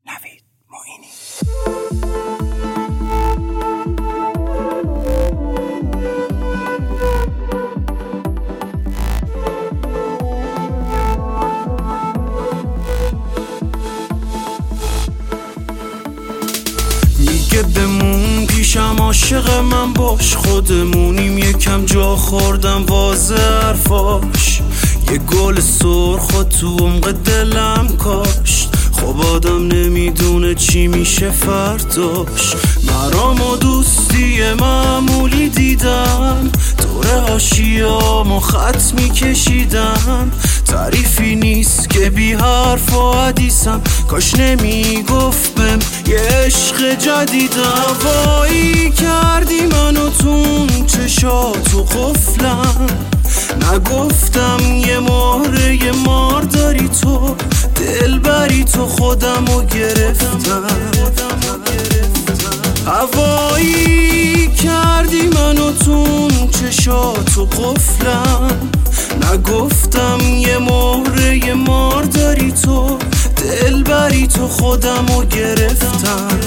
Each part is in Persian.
نوید معینی. میگه بمون پیشم عاشق من باش، خودمونیم یکم جا خوردم واضح حرفاش، یه گل سرخ تو عمق دلم کاشت. خب آدم نمیدونه چی میشه فرداش. مرام و دوستی معمولی دیدم، دور حاشیه‌امو خط میکشیدم. تعریفی نیست که بی حرف و حدیثم، کاش نمیگفت بهم یه عشق جدیدم. وایی کردی منو تون چشاتو قفلم، نگفتم یه مهره یه مار داری تو، دل بری تو خودمو گرفتم. هوایی کردی منو تون چشاتو قفلم، نگفتم یه مهره یه مار داری تو، دل بری تو خودمو گرفتم.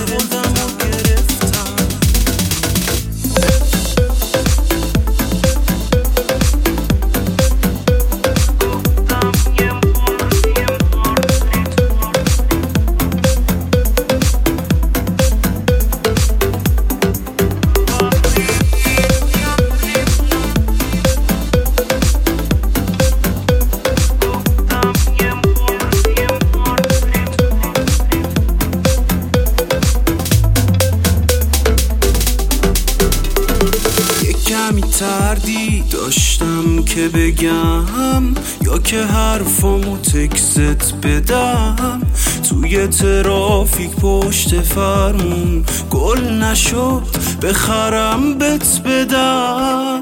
کمی تردی داشتم که بگم، یا که حرفامو تکست بدم. توی ترافیک پشت فرمون گل نشد بخرم بت بدم.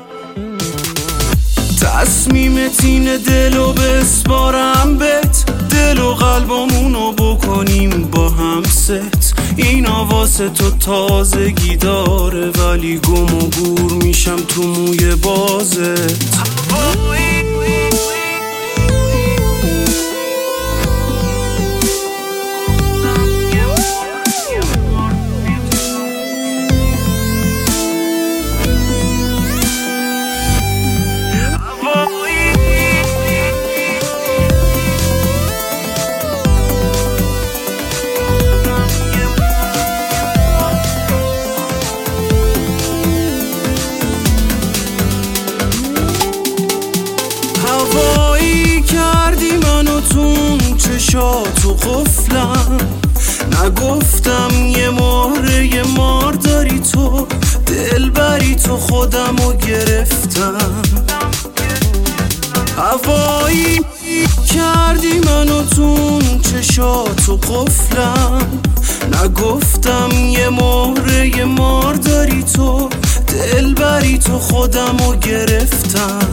تصمیمت اینه دلو بسپارم بت، دل و قلبمونو بکنیم با هم ست. این واسه تو تازگی داره، ولی گم و گور میشم تو موی بازت. هوایی کردی منو تون چشاتو قفلم، نگفتم یه مهره یه مار داری تو، دل بری تو خودمو گرفتم. هوایی کردی منو تون چشاتو قفلم، نگفتم یه مهره یه مار داری تو، دل بری تو خودمو گرفتم.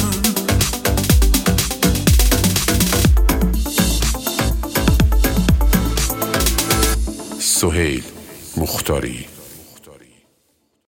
سهیل مختاری.